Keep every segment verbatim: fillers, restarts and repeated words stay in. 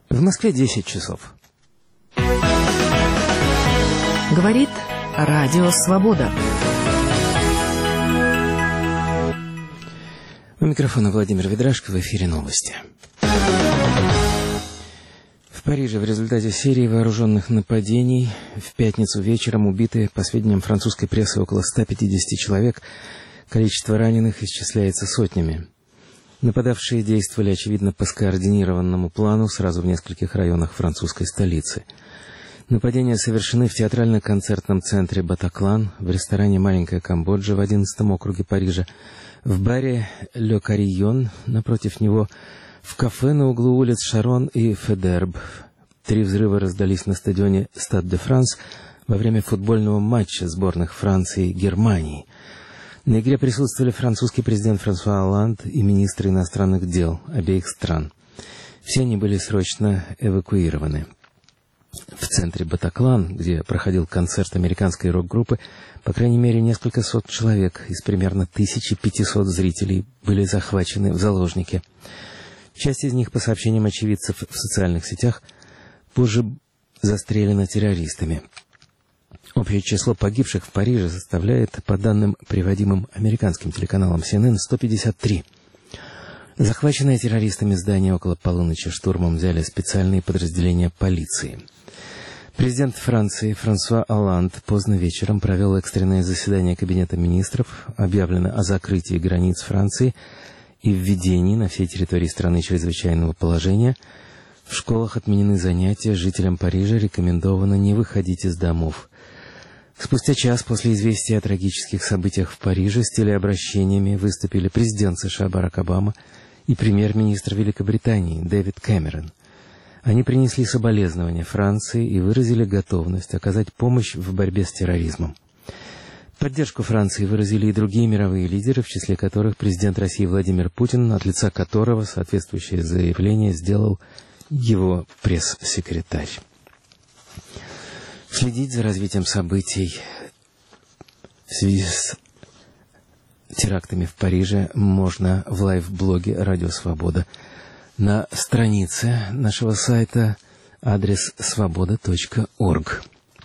В Москве десять часов. Говорит Радио Свобода. У микрофона Владимир Ведрашко, в эфире новости. В Париже в результате серии вооруженных нападений в пятницу вечером убиты, по сведениям французской прессы, около ста пятидесяти человек. Количество раненых исчисляется сотнями. Нападавшие действовали, очевидно, по скоординированному плану сразу в нескольких районах французской столицы. Нападения совершены в театрально-концертном центре «Батаклан», в ресторане «Маленькая Камбоджа» в одиннадцатом округе Парижа, в баре «Ле Карийон», напротив него, в кафе на углу улиц Шарон и Федерб. Три взрыва раздались на стадионе «Стад де Франс» во время футбольного матча сборных Франции и Германии. На игре присутствовали французский президент Франсуа Олланд и министры иностранных дел обеих стран. Все они были срочно эвакуированы. В центре Батаклан, где проходил концерт американской рок-группы, по крайней мере, несколько сот человек из примерно тысячи пятисот зрителей были захвачены в заложники. Часть из них, по сообщениям очевидцев в социальных сетях, позже застрелена террористами. Общее число погибших в Париже составляет, по данным, приводимым американским телеканалом Си Эн Эн, сто пятьдесят три. Захваченное террористами здание около полуночи штурмом взяли специальные подразделения полиции. Президент Франции Франсуа Олланд поздно вечером провел экстренное заседание Кабинета министров, объявлено о закрытии границ Франции и введении на всей территории страны чрезвычайного положения. В школах отменены занятия, жителям Парижа рекомендовано не выходить из домов. Спустя час после известия о трагических событиях в Париже с телеобращениями выступили президент США Барак Обама и премьер-министр Великобритании Дэвид Кэмерон. Они принесли соболезнования Франции и выразили готовность оказать помощь в борьбе с терроризмом. Поддержку Франции выразили и другие мировые лидеры, в числе которых президент России Владимир Путин, от лица которого соответствующее заявление сделал его пресс-секретарь. Следить за развитием событий в связи с терактами в Париже можно в лайв-блоге «Радио Свобода» на странице нашего сайта, адрес свобода точка орг.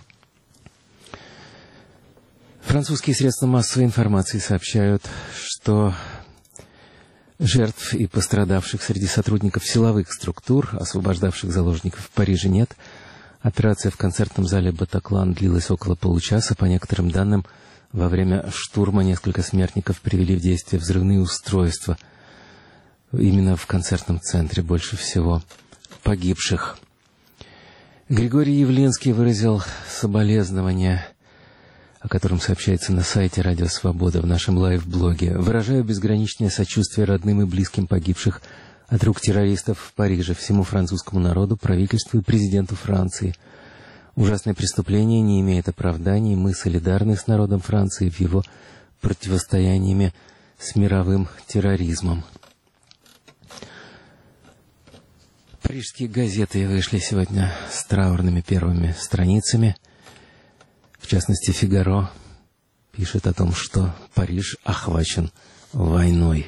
Французские средства массовой информации сообщают, что жертв и пострадавших среди сотрудников силовых структур, освобождавших заложников в Париже, нет. Операция в концертном зале «Батаклан» длилась около получаса. По некоторым данным, во время штурма несколько смертников привели в действие взрывные устройства. Именно в концертном центре больше всего погибших. Григорий Явлинский выразил соболезнования, о котором сообщается на сайте «Радио Свобода» в нашем лайв-блоге. «Выражаю безграничное сочувствие родным и близким погибших от рук террористов в Париже, всему французскому народу, правительству и президенту Франции. Ужасное преступление не имеет оправданий. Мы солидарны с народом Франции в его противостоянии с мировым терроризмом». Парижские газеты вышли сегодня с траурными первыми страницами. В частности, «Фигаро» пишет о том, что Париж охвачен войной.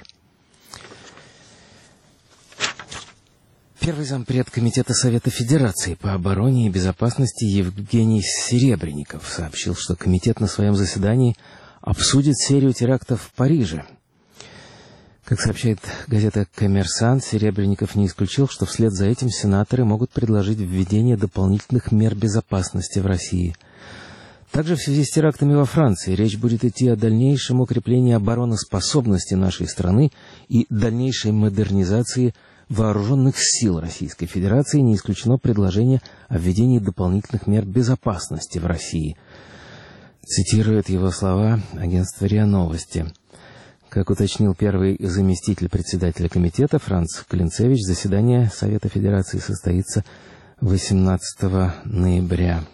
Первый зампред Комитета Совета Федерации по обороне и безопасности Евгений Серебренников сообщил, что комитет на своем заседании обсудит серию терактов в Париже. Как сообщает газета «Коммерсант», Серебренников не исключил, что вслед за этим сенаторы могут предложить введение дополнительных мер безопасности в России. Также в связи с терактами во Франции речь будет идти о дальнейшем укреплении обороноспособности нашей страны и дальнейшей модернизации вооруженных сил Российской Федерации. Не исключено предложение о введении дополнительных мер безопасности в России. Цитирует его слова агентство РИА Новости. Как уточнил первый заместитель председателя комитета Франц Клинцевич, заседание Совета Федерации состоится восемнадцатого ноября.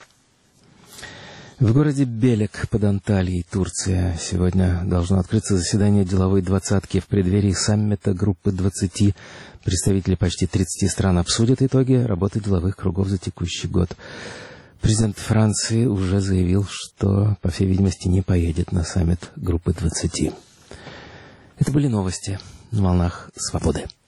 В городе Белек под Анталией, Турция, сегодня должно открыться заседание деловой двадцатки в преддверии саммита группы двадцати. Представители почти тридцати стран обсудят итоги работы деловых кругов за текущий год. Президент Франции уже заявил, что, по всей видимости, не поедет на саммит группы двадцати. Это были новости на волнах Свободы.